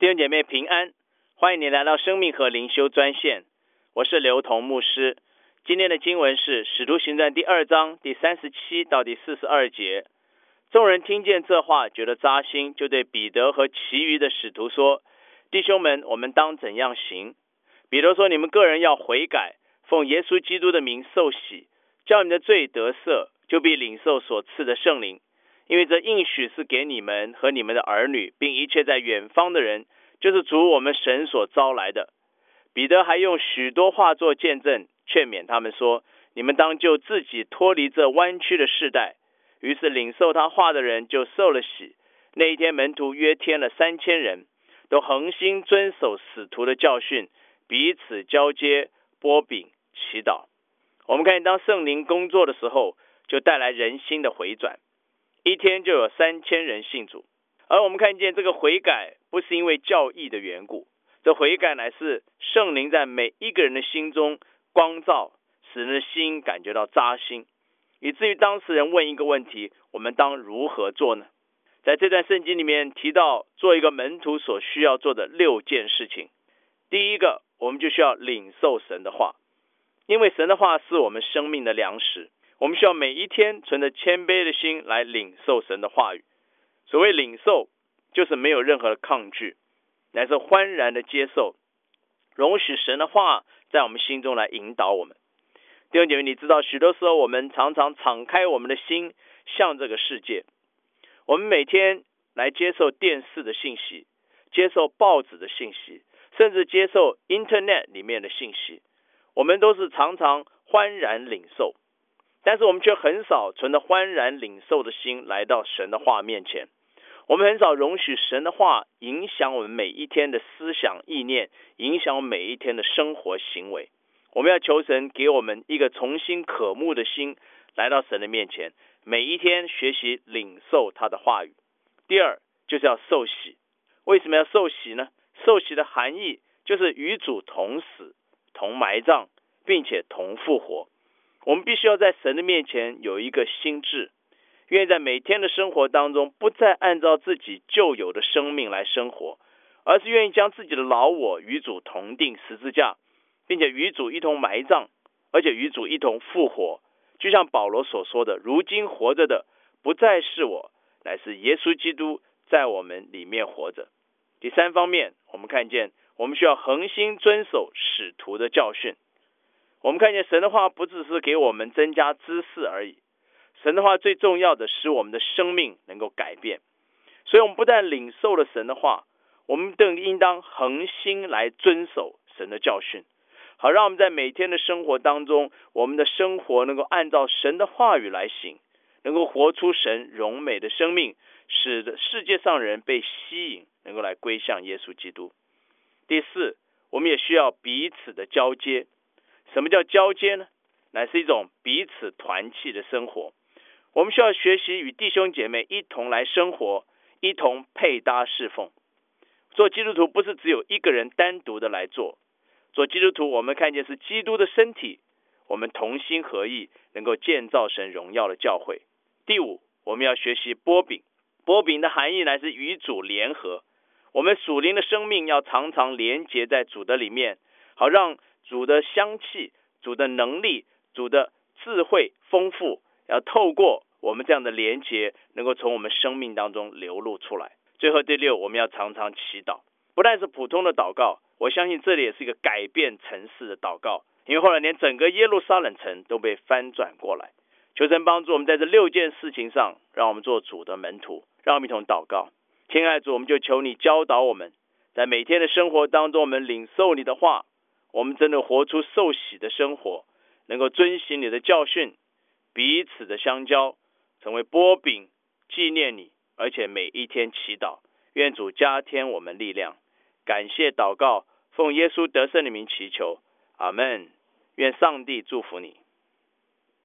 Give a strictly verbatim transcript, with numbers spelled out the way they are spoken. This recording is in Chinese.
弟兄姐妹平安，欢迎你来到生命和灵修专线，我是刘同牧师。今天的经文是使徒行传第二章第三十七到第四十二节。众人听见这话，觉得扎心，就对彼得和其余的使徒说：弟兄们，我们当怎样行？彼得说：你们个人要悔改，奉耶稣基督的名受洗，叫你们的罪得赦，就必领受所赐的圣灵。因为这应许是给你们和你们的儿女，并一切在远方的人，就是主我们神所招来的。彼得还用许多话做见证，劝勉他们说：你们当就自己脱离这弯曲的世代。于是领受他话的人就受了洗。那一天门徒约添了三千人，都恒心遵守使徒的教训，彼此交接，擘饼，祈祷。我们看见当圣灵工作的时候，就带来人心的回转，一天就有三千人信主。而我们看见这个悔改不是因为教义的缘故，这悔改乃是圣灵在每一个人的心中光照，使人的心感觉到扎心，以至于当事人问一个问题：我们当如何做呢？在这段圣经里面提到做一个门徒所需要做的六件事情。第一个，我们就需要领受神的话，因为神的话是我们生命的粮食，我们需要每一天存着谦卑的心来领受神的话语。所谓领受，就是没有任何的抗拒，乃是欢然的接受，容许神的话在我们心中来引导我们。弟兄姐妹，你知道许多时候我们常常敞开我们的心向这个世界，我们每天来接受电视的信息，接受报纸的信息，甚至接受 Internet 里面的信息，我们都是常常欢然领受，但是我们却很少存着欢然领受的心来到神的话面前。我们很少容许神的话影响我们每一天的思想意念，影响我们每一天的生活行为。我们要求神给我们一个重新渴慕的心，来到神的面前，每一天学习领受他的话语。第二，就是要受洗。为什么要受洗呢？受洗的含义就是与主同死，同埋葬，并且同复活。我们必须要在神的面前有一个心志，愿意在每天的生活当中不再按照自己旧有的生命来生活，而是愿意将自己的老我与主同定十字架，并且与主一同埋葬，而且与主一同复活。就像保罗所说的，如今活着的不再是我，乃是耶稣基督在我们里面活着。第三方面，我们看见我们需要恒心遵守使徒的教训。我们看见神的话不只是给我们增加知识而已，神的话最重要的使我们的生命能够改变。所以我们不但领受了神的话，我们更应当恒心来遵守神的教训，好让我们在每天的生活当中，我们的生活能够按照神的话语来行，能够活出神荣美的生命，使得世界上人被吸引，能够来归向耶稣基督。第四，我们也需要彼此的交接。什么叫交接呢？乃是一种彼此团契的生活。我们需要学习与弟兄姐妹一同来生活，一同配搭侍奉。做基督徒不是只有一个人单独的来做，做基督徒我们看见是基督的身体，我们同心合意，能够建造神荣耀的教会。第五，我们要学习擘饼。擘饼的含义乃是与主联合，我们属灵的生命要常常连结在主的里面，好让主的香气、主的能力、主的智慧丰富，要透过我们这样的连结，能够从我们生命当中流露出来。最后第六，我们要常常祈祷，不但是普通的祷告，我相信这里也是一个改变城市的祷告，因为后来连整个耶路撒冷城都被翻转过来。求神帮助我们在这六件事情上，让我们做主的门徒，让我们一同祷告。亲爱的主，我们就求你教导我们，在每天的生活当中，我们领受你的话，我们真的活出受洗的生活，能够遵行你的教训，彼此的相交，成为擘饼纪念你，而且每一天祈祷。愿主加添我们力量。感谢祷告，奉耶稣得胜的名祈求，阿们。愿上帝祝福你。